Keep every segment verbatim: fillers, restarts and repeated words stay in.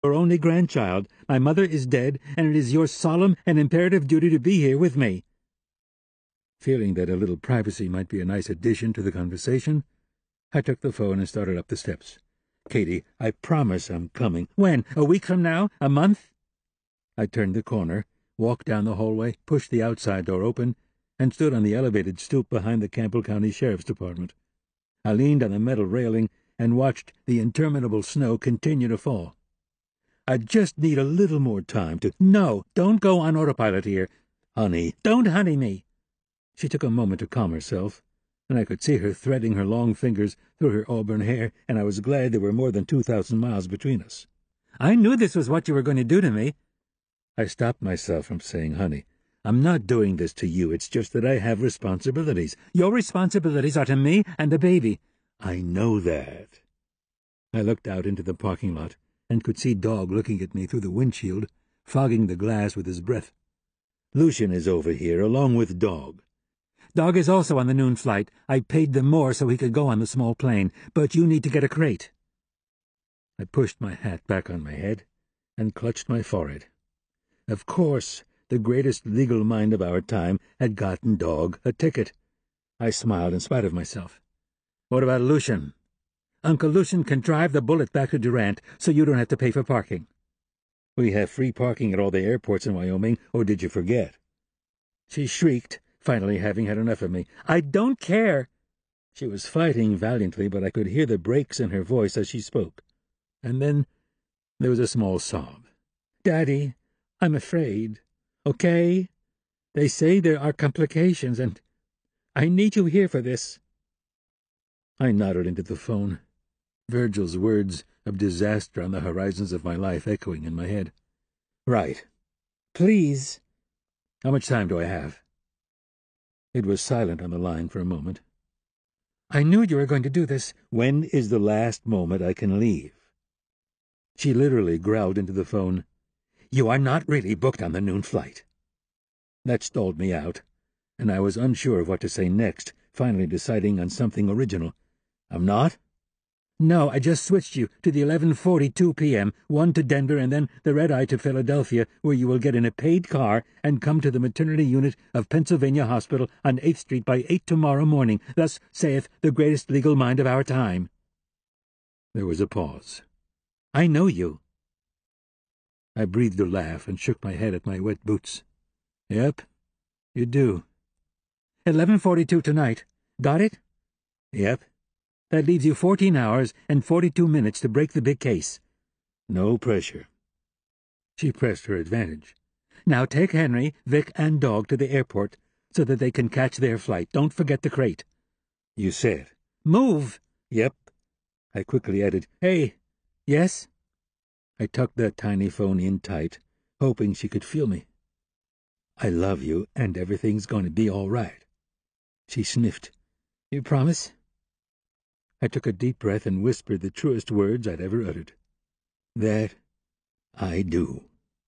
your only grandchild. My mother is dead, and it is your solemn and imperative duty to be here with me." Feeling that a little privacy might be a nice addition to the conversation, I took the phone and started up the steps. "Katie, I promise I'm coming." "When? A week from now? A month?" I turned the corner, walked down the hallway, pushed the outside door open, and stood on the elevated stoop behind the Campbell County Sheriff's Department. I leaned on the metal railing and watched the interminable snow continue to fall. "I just need a little more time to—" "No, don't go on autopilot here." "Honey." "Don't honey me." She took a moment to calm herself, and I could see her threading her long fingers through her auburn hair, and I was glad there were more than two thousand miles between us. "I knew this was what you were going to do to me." I stopped myself from saying honey. "I'm not doing this to you. It's just that I have responsibilities." "Your responsibilities are to me and the baby." "I know that." I looked out into the parking lot and could see Dog looking at me through the windshield, fogging the glass with his breath. "Lucian is over here, along with Dog." "Dog is also on the noon flight. I paid them more so he could go on the small plane, but you need to get a crate." I pushed my hat back on my head and clutched my forehead. Of course, the greatest legal mind of our time had gotten Dog a ticket. I smiled in spite of myself. "What about Lucian?" "Uncle Lucian can drive the Bullet back to Durant, so you don't have to pay for parking." "We have free parking at all the airports in Wyoming, or did you forget?" She shrieked, finally having had enough of me. "I don't care." She was fighting valiantly, but I could hear the breaks in her voice as she spoke. And then there was a small sob. "Daddy, I'm afraid. Okay? They say there are complications, and I need you here for this." I nodded into the phone, Virgil's words of disaster on the horizons of my life echoing in my head. "Right. Please." "How much time do I have?" It was silent on the line for a moment. "I knew you were going to do this." "When is the last moment I can leave?" She literally growled into the phone, "You are not really booked on the noon flight." That stalled me out, and I was unsure of what to say next, finally deciding on something original. "I'm not?" "No, I just switched you to the eleven forty-two p m, one to Denver and then the red-eye to Philadelphia, where you will get in a paid car and come to the maternity unit of Pennsylvania Hospital on eighth Street by eight tomorrow morning. Thus saith the greatest legal mind of our time." There was a pause. "I know you." I breathed a laugh and shook my head at my wet boots. "Yep, you do." eleven forty-two tonight. Got it?" "Yep." "That leaves you fourteen hours and forty-two minutes to break the big case." "No pressure." She pressed her advantage. "Now take Henry, Vic, and Dog to the airport so that they can catch their flight. Don't forget the crate." "You said." "Move!" "Yep." I quickly added, "Hey." "Yes?" I tucked that tiny phone in tight, hoping she could feel me. "I love you, and everything's going to be all right." She sniffed. "You promise?" I took a deep breath and whispered the truest words I'd ever uttered. "That I do."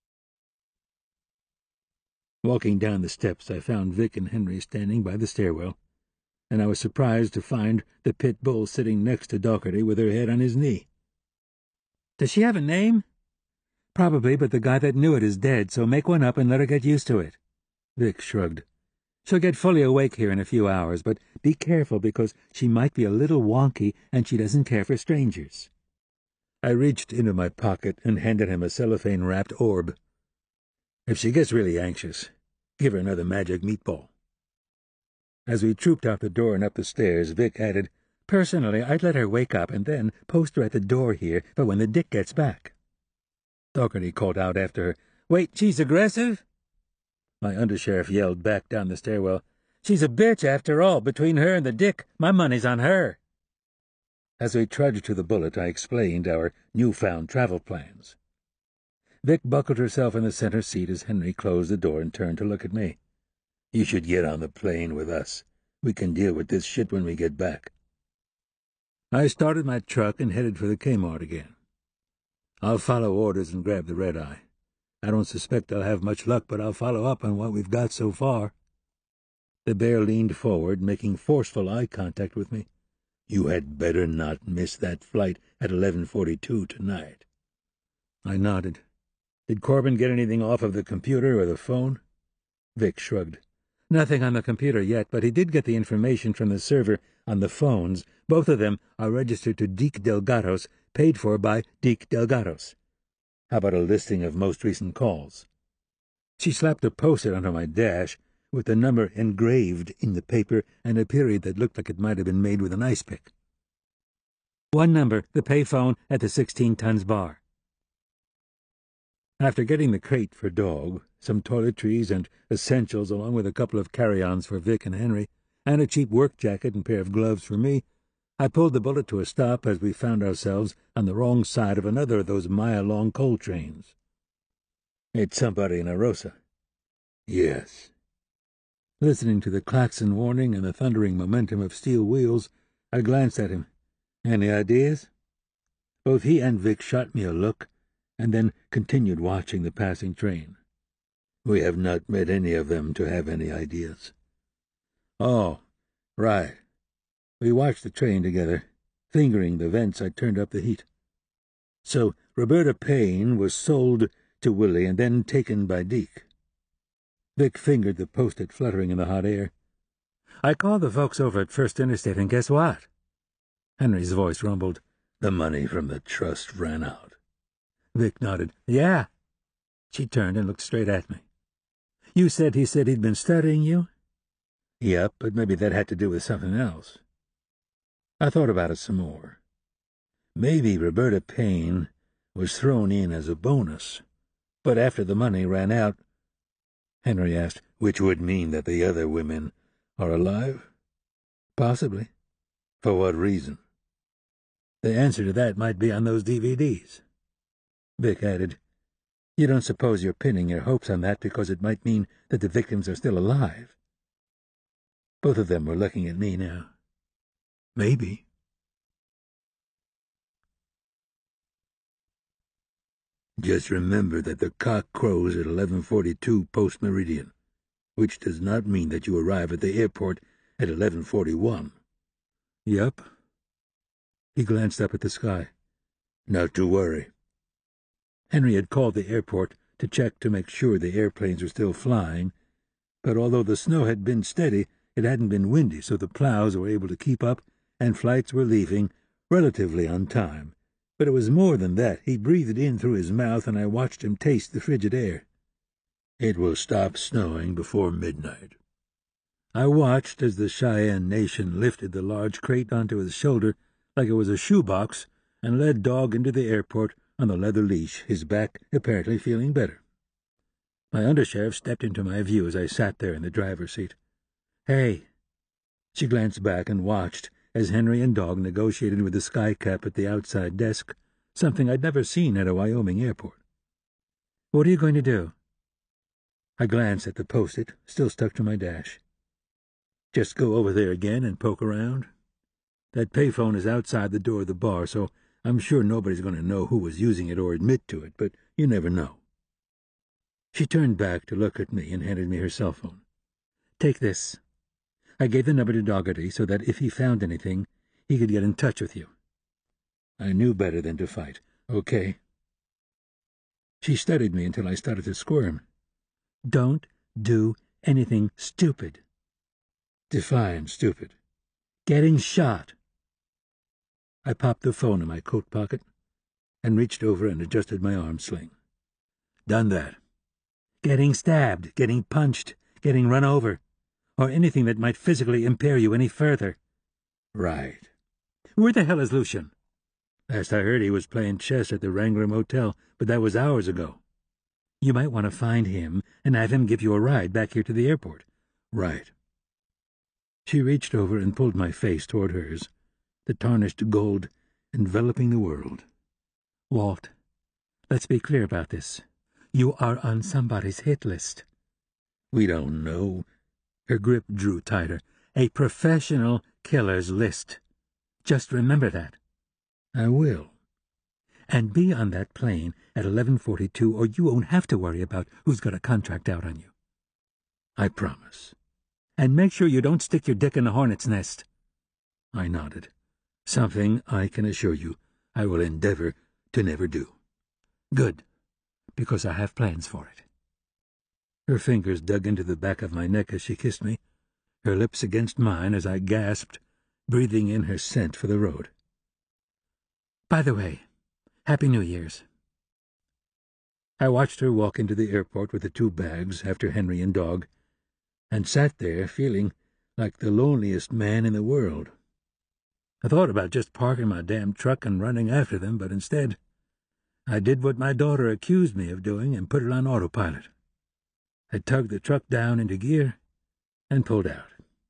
Walking down the steps, I found Vic and Henry standing by the stairwell, and I was surprised to find the pit bull sitting next to Dougherty with her head on his knee. "Does she have a name?" "Probably, but the guy that knew it is dead, so make one up and let her get used to it." Vic shrugged. "She'll get fully awake here in a few hours, but be careful because she might be a little wonky and she doesn't care for strangers." I reached into my pocket and handed him a cellophane-wrapped orb. "If she gets really anxious, give her another magic meatball." As we trooped out the door and up the stairs, Vic added, "Personally, I'd let her wake up and then post her at the door here for when the Dick gets back." Dougherty called out after her, "Wait, she's aggressive?" My undersheriff yelled back down the stairwell, "She's a bitch after all. Between her and the Dick, my money's on her." As we trudged to the Bullet, I explained our newfound travel plans. Vic buckled herself in the center seat as Henry closed the door and turned to look at me. "You should get on the plane with us. We can deal with this shit when we get back." I started my truck and headed for the Kmart again. I'll follow orders and grab the red-eye. I don't suspect I'll have much luck, but I'll follow up on what we've got so far. The bear leaned forward, making forceful eye contact with me. "You had better not miss that flight at eleven forty-two tonight." I nodded. Did Corbin get anything off of the computer or the phone? Vic shrugged. Nothing on the computer yet, but he did get the information from the server on the phones. Both of them are registered to Deke Delgados, paid for by Deke Delgados. How about a listing of most recent calls? She slapped a post-it onto my dash, with the number engraved in the paper and a period that looked like it might have been made with an ice pick. One number, the payphone at the sixteen tons bar. After getting the crate for Dog, some toiletries and essentials along with a couple of carry-ons for Vic and Henry, and a cheap work jacket and pair of gloves for me, I pulled the bullet to a stop as we found ourselves on the wrong side of another of those mile-long coal trains. It's somebody in Arosa. Yes. Listening to the klaxon warning and the thundering momentum of steel wheels, I glanced at him. Any ideas? Both he and Vic shot me a look, and then continued watching the passing train. We have not met any of them to have any ideas. Oh, right. We watched the train together. Fingering the vents, I turned up the heat. So Roberta Payne was sold to Willie and then taken by Deke. Vic fingered the post-it fluttering in the hot air. I called the folks over at First Interstate, and guess what? Henry's voice rumbled. The money from the trust ran out. Vic nodded. Yeah. She turned and looked straight at me. You said he said he'd been studying you? Yep, but maybe that had to do with something else. I thought about it some more. Maybe Roberta Payne was thrown in as a bonus, but after the money ran out, Henry asked, which would mean that the other women are alive? Possibly. For what reason? The answer to that might be on those D V Ds. Vic added, You don't suppose you're pinning your hopes on that because it might mean that the victims are still alive? Both of them were looking at me now. Maybe. Just remember that the cock crows at eleven forty-two post-meridian, which does not mean that you arrive at the airport at eleven forty-one. Yep. He glanced up at the sky. Not to worry. Henry had called the airport to check to make sure the airplanes were still flying, but although the snow had been steady, it hadn't been windy, so the plows were able to keep up, and flights were leaving relatively on time. But it was more than that. He breathed in through his mouth, and I watched him taste the frigid air. It will stop snowing before midnight. I watched as the Cheyenne Nation lifted the large crate onto his shoulder like it was a shoebox and led Dog into the airport on the leather leash, his back apparently feeling better. My undersheriff stepped into my view as I sat there in the driver's seat. Hey. She glanced back and watched as Henry and Dog negotiated with the skycap at the outside desk, something I'd never seen at a Wyoming airport. What are you going to do? I glanced at the post-it, still stuck to my dash. Just go over there again and poke around? That payphone is outside the door of the bar, so I'm sure nobody's going to know who was using it or admit to it, but you never know. She turned back to look at me and handed me her cell phone. Take this. I gave the number to Dougherty so that if he found anything, he could get in touch with you. I knew better than to fight. Okay. She studied me until I started to squirm. Don't do anything stupid. Define stupid. Getting shot. I popped the phone in my coat pocket and reached over and adjusted my arm sling. Done that. Getting stabbed, getting punched, getting run over, or anything that might physically impair you any further. Right. Where the hell is Lucian? Last I heard he was playing chess at the Wrangler Motel, but that was hours ago. You might want to find him and have him give you a ride back here to the airport. Right. She reached over and pulled my face toward hers, the tarnished gold enveloping the world. Walt, let's be clear about this. You are on somebody's hit list. We don't know. Her grip drew tighter. A professional killer's list. Just remember that. I will. And be on that plane at eleven forty-two, or you won't have to worry about who's got a contract out on you. I promise. And make sure you don't stick your dick in the hornet's nest. I nodded. Something, I can assure you, I will endeavor to never do. Good, because I have plans for it. Her fingers dug into the back of my neck as she kissed me, her lips against mine as I gasped, breathing in her scent for the road. By the way, Happy New Year's. I watched her walk into the airport with the two bags after Henry and Dog, and sat there feeling like the loneliest man in the world. I thought about just parking my damn truck and running after them, but instead, I did what my daughter accused me of doing and put it on autopilot. I tugged the truck down into gear and pulled out.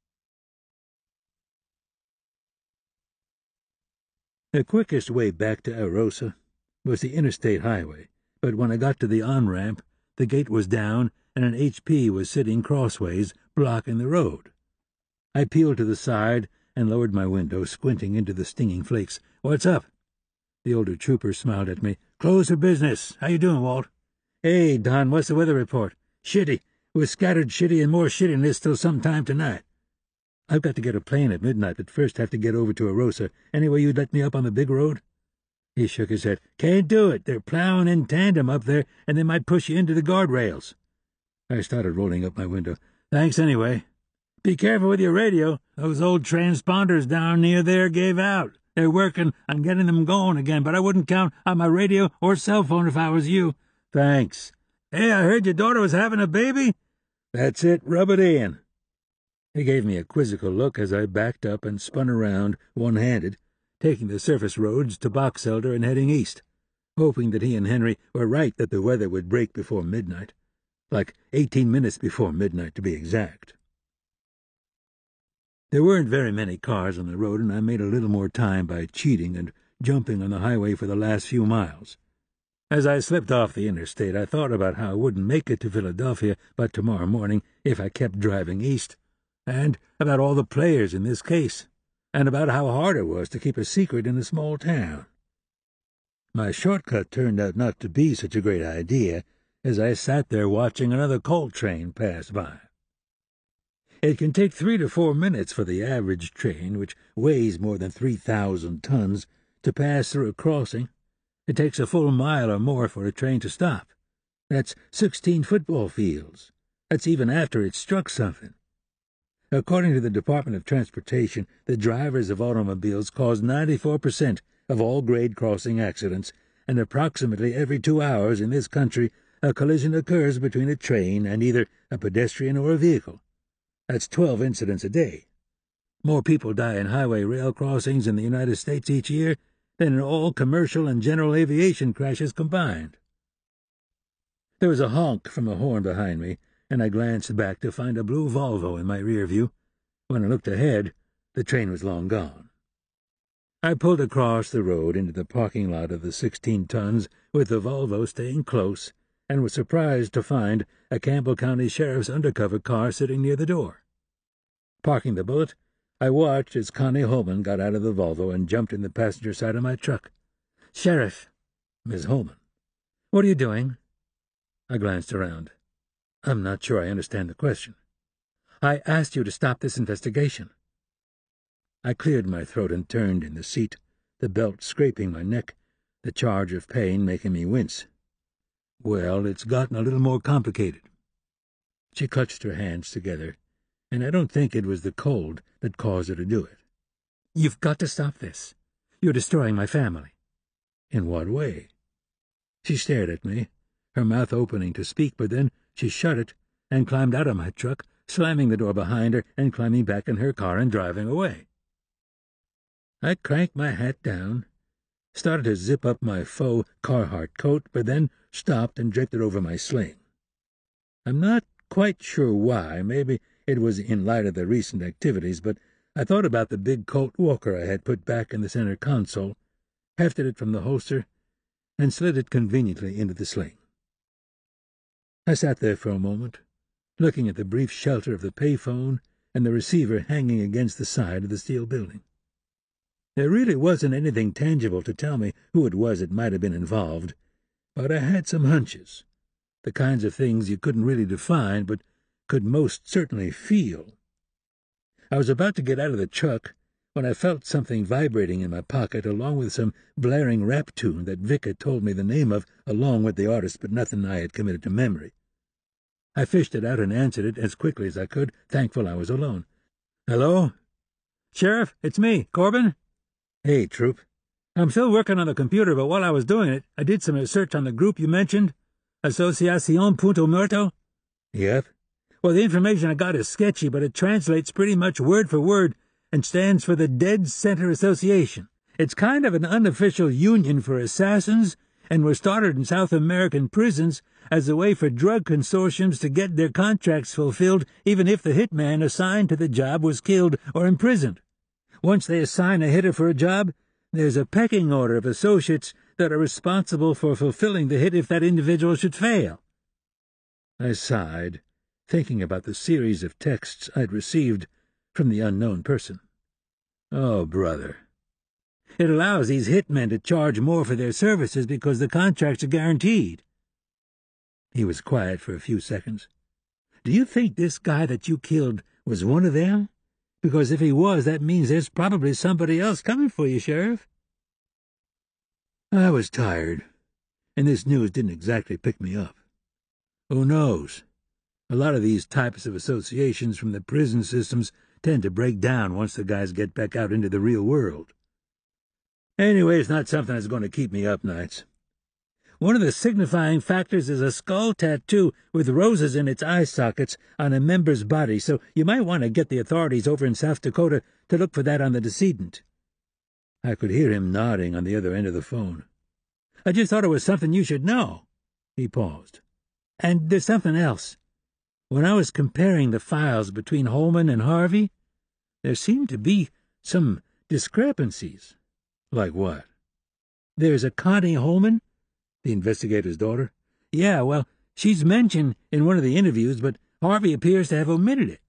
The quickest way back to Arosa was the interstate highway, but when I got to the on-ramp, the gate was down and an H P was sitting crossways, blocking the road. I peeled to the side and lowered my window, squinting into the stinging flakes. "What's up?" The older trooper smiled at me. "Close for business. How you doing, Walt?" "Hey, Don, what's the weather report?" "Shitty. We're scattered shitty and more shittiness till sometime tonight." "I've got to get a plane at midnight, but first have to get over to Arosa. Any way you'd let me up on the big road?" He shook his head. "Can't do it. They're plowing in tandem up there, and they might push you into the guardrails." I started rolling up my window. "Thanks anyway. Be careful with your radio. Those old transponders down near there gave out. They're working on getting them going again, but I wouldn't count on my radio or cell phone if I was you." "Thanks. Hey, I heard your daughter was having a baby?" "That's it. Rub it in." He gave me a quizzical look as I backed up and spun around one-handed, taking the surface roads to Box Elder and heading east, hoping that he and Henry were right that the weather would break before midnight. Like eighteen minutes before midnight, to be exact. There weren't very many cars on the road, and I made a little more time by cheating and jumping on the highway for the last few miles. As I slipped off the interstate, I thought about how I wouldn't make it to Philadelphia by tomorrow morning if I kept driving east, and about all the players in this case, and about how hard it was to keep a secret in a small town. My shortcut turned out not to be such a great idea, as I sat there watching another coal train pass by. It can take three to four minutes for the average train, which weighs more than three thousand tons, to pass through a crossing. It takes a full mile or more for a train to stop. That's sixteen football fields. That's even after it's struck something. According to the Department of Transportation, the drivers of automobiles cause ninety-four percent of all grade crossing accidents, and approximately every two hours in this country a collision occurs between a train and either a pedestrian or a vehicle. That's twelve incidents a day. More people die in highway rail crossings in the United States each year than in all commercial and general aviation crashes combined. There was a honk from a horn behind me, and I glanced back to find a blue Volvo in my rear view. When I looked ahead, the train was long gone. I pulled across the road into the parking lot of the sixteen tons, with the Volvo staying close, and was surprised to find a Campbell County Sheriff's undercover car sitting near the door. Parking the Bullet, I watched as Connie Holman got out of the Volvo and jumped in the passenger side of my truck. "Sheriff." "Miss Holman." "What are you doing?" I glanced around. I'm not sure I understand the question. "I asked you to stop this investigation." I cleared my throat and turned in the seat, the belt scraping my neck, the charge of pain making me wince. "Well, it's gotten a little more complicated." She clutched her hands together, and I don't think it was the cold that caused her to do it. "You've got to stop this. You're destroying my family." "In what way?" She stared at me, her mouth opening to speak, but then she shut it and climbed out of my truck, slamming the door behind her and climbing back in her car and driving away. I cranked my hat down, started to zip up my faux Carhartt coat, but then stopped and draped it over my sling. I'm not quite sure why. Maybe it was in light of the recent activities, but I thought about the big Colt Walker I had put back in the center console, hefted it from the holster, and slid it conveniently into the sling. I sat there for a moment, looking at the brief shelter of the payphone and the receiver hanging against the side of the steel building. There really wasn't anything tangible to tell me who it was that might have been involved, but I had some hunches, the kinds of things you couldn't really define but could most certainly feel. I was about to get out of the truck when I felt something vibrating in my pocket, along with some blaring rap tune that Vic had told me the name of, along with the artist, but nothing I had committed to memory. I fished it out and answered it as quickly as I could, thankful I was alone. "Hello? Sheriff, it's me, Corbin." "Hey, Troop." "I'm still working on the computer, but while I was doing it, I did some research on the group you mentioned, Asociación Punto Muerto." "Yep." "Well, the information I got is sketchy, but it translates pretty much word for word and stands for the Dead Center Association. It's kind of an unofficial union for assassins, and was started in South American prisons as a way for drug consortiums to get their contracts fulfilled even if the hitman assigned to the job was killed or imprisoned. Once they assign a hitter for a job, there's a pecking order of associates that are responsible for fulfilling the hit if that individual should fail." I sighed, thinking about the series of texts I'd received from the unknown person. Oh, brother. It allows these hitmen to charge more for their services because the contracts are guaranteed. He was quiet for a few seconds. "Do you think this guy that you killed was one of them? Because if he was, that means there's probably somebody else coming for you, Sheriff." I was tired, and this news didn't exactly pick me up. Who knows? A lot of these types of associations from the prison systems tend to break down once the guys get back out into the real world. Anyway, it's not something that's going to keep me up nights. One of the signifying factors is a skull tattoo with roses in its eye sockets on a member's body, so you might want to get the authorities over in South Dakota to look for that on the decedent. I could hear him nodding on the other end of the phone. "I just thought it was something you should know." He paused. "And there's something else. When I was comparing the files between Holman and Harvey, there seemed to be some discrepancies." "Like what?" "There's a Connie Holman, the investigator's daughter." "Yeah, well, she's mentioned in one of the interviews, but Harvey appears to have omitted it."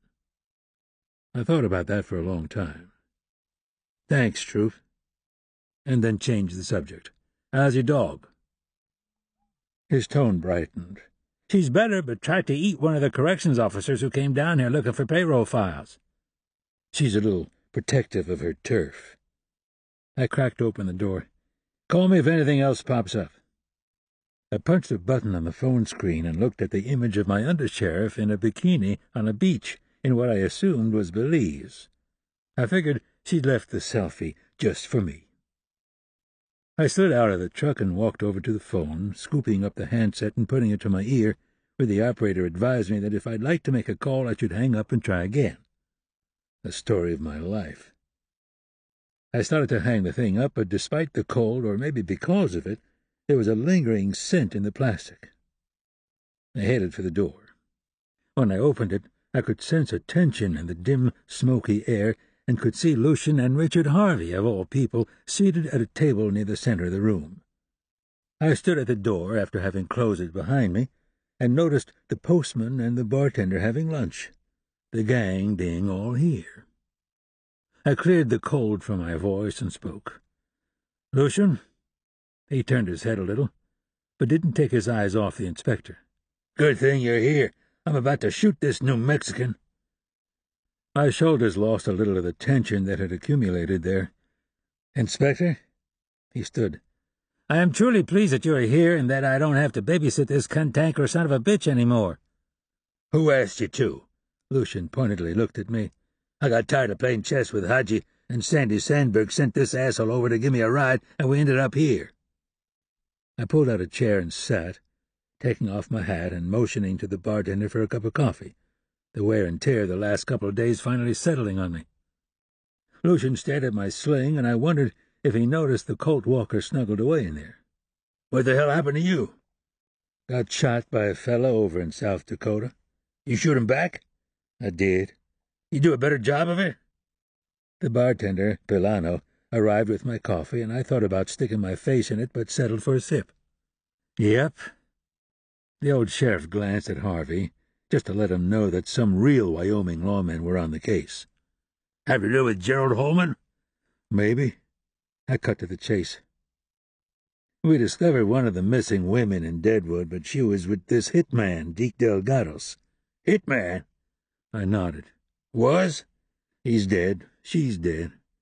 I thought about that for a long time. "Thanks, Troop," and then changed the subject. "How's your dog?" His tone brightened. "She's better, but tried to eat one of the corrections officers who came down here looking for payroll files." "She's a little protective of her turf." I cracked open the door. "Call me if anything else pops up." I punched a button on the phone screen and looked at the image of my undersheriff in a bikini on a beach in what I assumed was Belize. I figured she'd left the selfie just for me. I slid out of the truck and walked over to the phone, scooping up the handset and putting it to my ear, where the operator advised me that if I'd like to make a call I should hang up and try again. The story of my life. I started to hang the thing up, but despite the cold, or maybe because of it, there was a lingering scent in the plastic. I headed for the door. When I opened it, I could sense a tension in the dim, smoky air, and could see Lucian and Richard Harvey, of all people, seated at a table near the center of the room. I stood at the door after having closed it behind me, and noticed the postman and the bartender having lunch, the gang being all here. I cleared the cold from my voice and spoke. "Lucian?" He turned his head a little, but didn't take his eyes off the inspector. "Good thing you're here. I'm about to shoot this New Mexican." My shoulders lost a little of the tension that had accumulated there. "Inspector?" He stood. "I am truly pleased that you are here and that I don't have to babysit this cantankerous son of a bitch any more." "Who asked you to?" Lucian pointedly looked at me. "I got tired of playing chess with Hadji, and Sandy Sandberg sent this asshole over to give me a ride, and we ended up here." I pulled out a chair and sat, taking off my hat and motioning to the bartender for a cup of coffee, the wear and tear the last couple of days finally settling on me. Lucian stared at my sling, and I wondered if he noticed the Colt Walker snuggled away in there. "What the hell happened to you?" "Got shot by a fellow over in South Dakota." "You shoot him back?" "I did." "You do a better job of it?" The bartender, Pilano, arrived with my coffee, and I thought about sticking my face in it, but settled for a sip. "Yep." The old sheriff glanced at Harvey, just to let him know that some real Wyoming lawmen were on the case. "Have to do with Gerald Holman?" "Maybe." I cut to the chase. "We discovered one of the missing women in Deadwood, but she was with this hitman, Deke Delgados." "Hitman?" I nodded. "Was?" "He's dead. She's dead.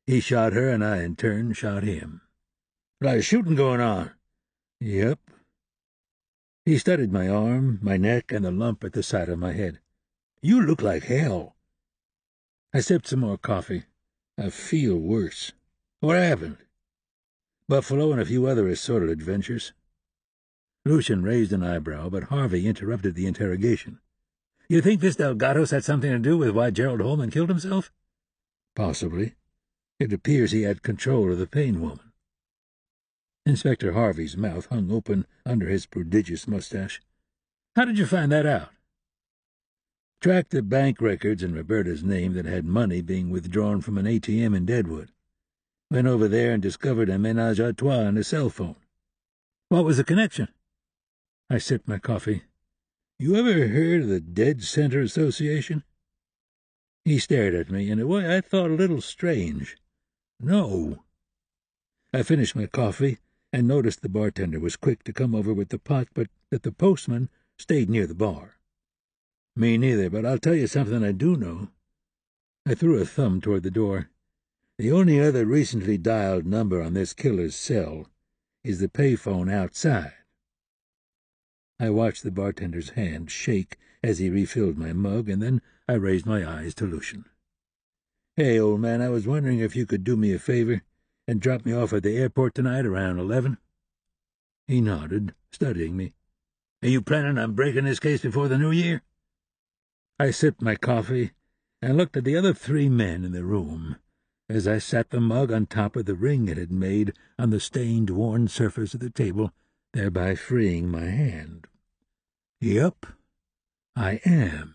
He shot her, and I, in turn, shot him. A lot of shooting going on. Yep. He studied my arm, my neck, and the lump at the side of my head. You look like hell. I sipped some more coffee. I feel worse. What happened? Buffalo and a few other assorted adventures. Lucian raised an eyebrow, but Harvey interrupted the interrogation. You think this Delgados had something to do with why Gerald Holman killed himself? Possibly. It appears he had control of the Payne woman. Inspector Harvey's mouth hung open under his prodigious mustache. How did you find that out? Tracked the bank records in Roberta's name that had money being withdrawn from an A T M in Deadwood. Went over there and discovered a ménage à trois on a cell phone. What was the connection? I sipped my coffee. You ever heard of the Dead Center Association? He stared at me in a way I thought a little strange. No. I finished my coffee and noticed the bartender was quick to come over with the pot, but that the postman stayed near the bar. Me neither, but I'll tell you something I do know. I threw a thumb toward the door. The only other recently dialed number on this killer's cell is the payphone outside. I watched the bartender's hand shake as he refilled my mug, and then I raised my eyes to Lucian. Hey, old man, I was wondering if you could do me a favor and drop me off at the airport tonight around eleven. He nodded, studying me. Are you planning on breaking this case before the new year? I sipped my coffee and looked at the other three men in the room as I sat the mug on top of the ring it had made on the stained, worn surface of the table, thereby freeing my hand. Yep, I am.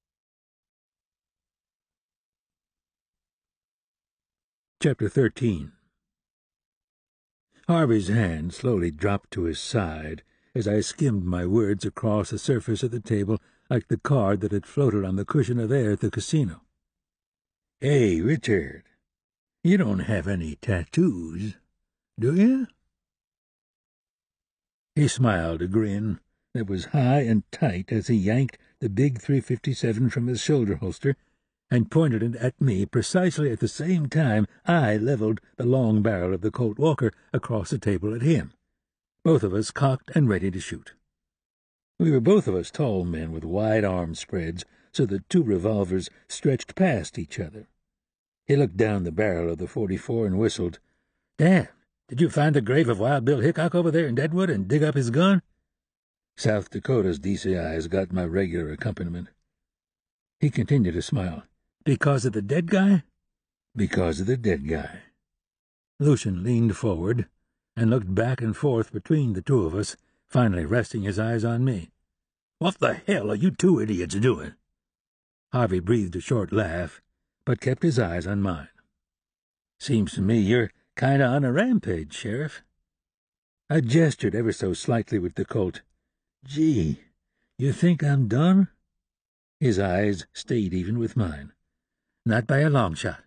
Chapter thirteen. Harvey's hand slowly dropped to his side as I skimmed my words across the surface of the table like the card that had floated on the cushion of air at the casino. Hey, Richard, you don't have any tattoos, do you? He smiled a grin that was high and tight as he yanked the big three fifty-seven from his shoulder holster and pointed it at me precisely at the same time I leveled the long barrel of the Colt Walker across the table at him, both of us cocked and ready to shoot. We were both of us tall men with wide arm spreads, so the two revolvers stretched past each other. He looked down the barrel of the forty-four and whistled. Damn, did you find the grave of Wild Bill Hickok over there in Deadwood and dig up his gun? South Dakota's D C I has got my regular accompaniment. He continued to smile. Because of the dead guy? Because of the dead guy. Lucian leaned forward and looked back and forth between the two of us, finally resting his eyes on me. What the hell are you two idiots doing? Harvey breathed a short laugh, but kept his eyes on mine. Seems to me you're kinda on a rampage, Sheriff. I gestured ever so slightly with the Colt. Gee, you think I'm done? His eyes stayed even with mine. Not by a long shot.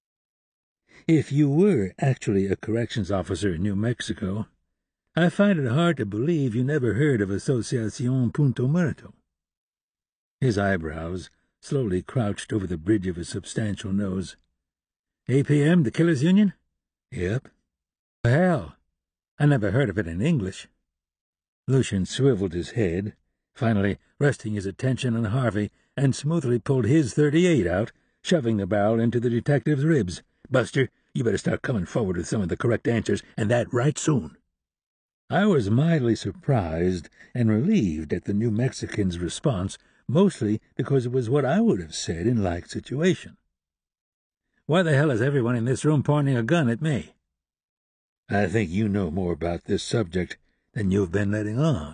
If you were actually a corrections officer in New Mexico, I find it hard to believe you never heard of Asociacion Punto Muerto. His eyebrows slowly crouched over the bridge of his substantial nose. A P M, the Killers Union? Yep. Hell, I never heard of it in English. Lucian swiveled his head, finally resting his attention on Harvey, and smoothly pulled his thirty-eight out, shoving the barrel into the detective's ribs. Buster, you better start coming forward with some of the correct answers, and that right soon. I was mildly surprised and relieved at the New Mexican's response, mostly because it was what I would have said in like situation. Why the hell is everyone in this room pointing a gun at me? I think you know more about this subject than you've been letting on.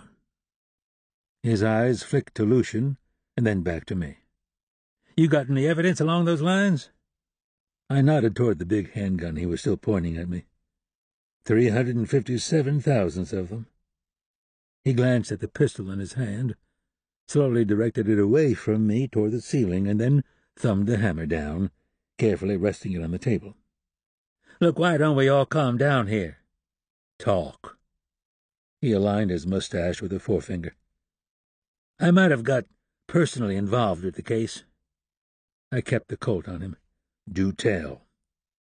His eyes flicked to Lucian, and then back to me. You got any evidence along those lines? I nodded toward the big handgun he was still pointing at me. Three hundred and fifty-seven thousandths of them. He glanced at the pistol in his hand, slowly directed it away from me toward the ceiling, and then thumbed the hammer down, carefully resting it on the table. Look, why don't we all calm down here? Talk. He aligned his mustache with a forefinger. I might have got personally involved with the case. I kept the Colt on him. Do tell.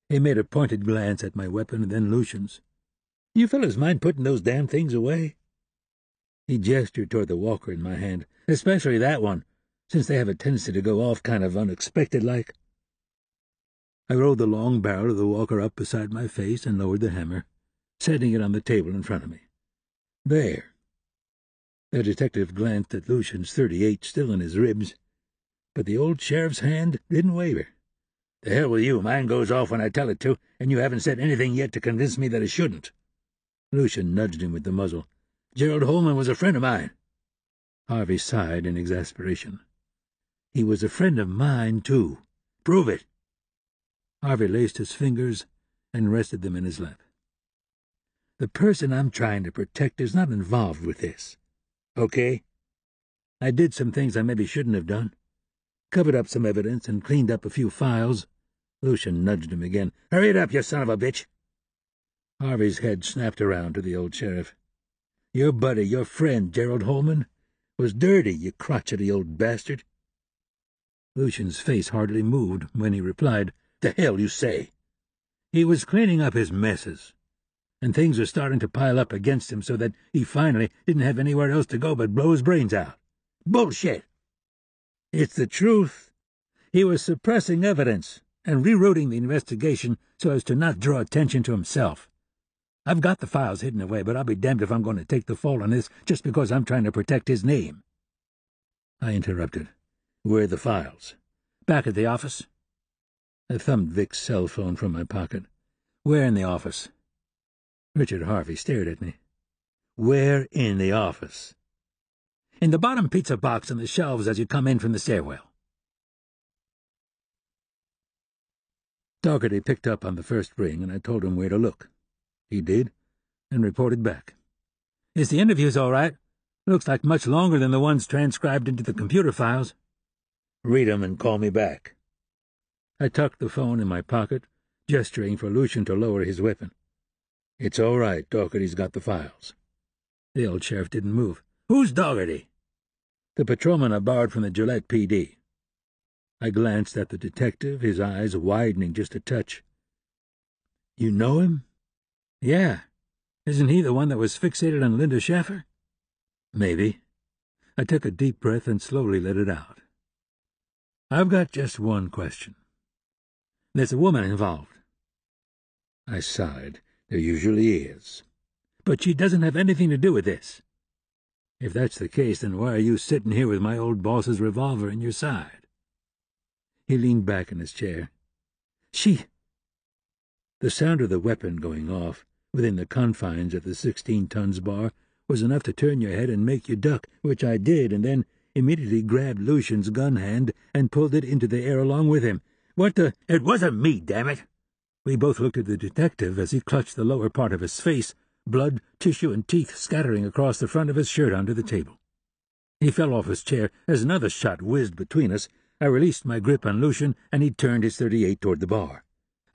He made a pointed glance at my weapon and then Lucian's. "You fellas mind putting those damn things away?" He gestured toward the walker in my hand. "Especially that one, since they have a tendency to go off kind of unexpected-like." I rolled the long barrel of the walker up beside my face and lowered the hammer, setting it on the table in front of me. "There." The detective glanced at Lucian's thirty-eight still in his ribs, but the old sheriff's hand didn't waver. "The hell with you, mine goes off when I tell it to, and you haven't said anything yet to convince me that it shouldn't." Lucian nudged him with the muzzle. "Gerald Holman was a friend of mine." Harvey sighed in exasperation. "He was a friend of mine, too." "Prove it." Harvey laced his fingers and rested them in his lap. "The person I'm trying to protect is not involved with this. Okay? I did some things I maybe shouldn't have done. Covered up some evidence and cleaned up a few files." Lucian nudged him again. "Hurry it up, you son of a bitch!" Harvey's head snapped around to the old sheriff. "Your buddy, your friend, Gerald Holman, was dirty, you crotchety old bastard." Lucian's face hardly moved when he replied, "The hell you say?" "He was cleaning up his messes, and things were starting to pile up against him so that he finally didn't have anywhere else to go but blow his brains out." "Bullshit!" "It's the truth. He was suppressing evidence and rerouting the investigation so as to not draw attention to himself. I've got the files hidden away, but I'll be damned if I'm going to take the fall on this just because I'm trying to protect his name." I interrupted. "Where are the files?" "Back at the office." I thumbed Vic's cell phone from my pocket. "Where in the office?" Richard Harvey stared at me. "Where in the office?" "In the bottom pizza box on the shelves as you come in from the stairwell." Dougherty picked up on the first ring, and I told him where to look. He did, and reported back. "Is the interviews all right? Looks like much longer than the ones transcribed into the computer files." "Read 'em and call me back." I tucked the phone in my pocket, gesturing for Lucian to lower his weapon. "It's all right, Dougherty's got the files." The old sheriff didn't move. "Who's Dougherty?" "The patrolman I borrowed from the Gillette P D." I glanced at the detective, his eyes widening just a touch. "You know him?" "Yeah. Isn't he the one that was fixated on Linda Schaffer?" "Maybe." I took a deep breath and slowly let it out. "I've got just one question. There's a woman involved." I sighed. "There usually is." "But she doesn't have anything to do with this." "If that's the case, then why are you sitting here with my old boss's revolver in your side?" He leaned back in his chair. "She—" The sound of the weapon going off, within the confines of the sixteen tons bar, was enough to turn your head and make you duck, which I did, and then immediately grabbed Lucian's gun hand and pulled it into the air along with him. "What the—" "It wasn't me, damn it!" We both looked at the detective as he clutched the lower part of his face, blood, tissue, and teeth scattering across the front of his shirt onto the table. He fell off his chair as another shot whizzed between us. I released my grip on Lucian, and he turned his thirty-eight toward the bar.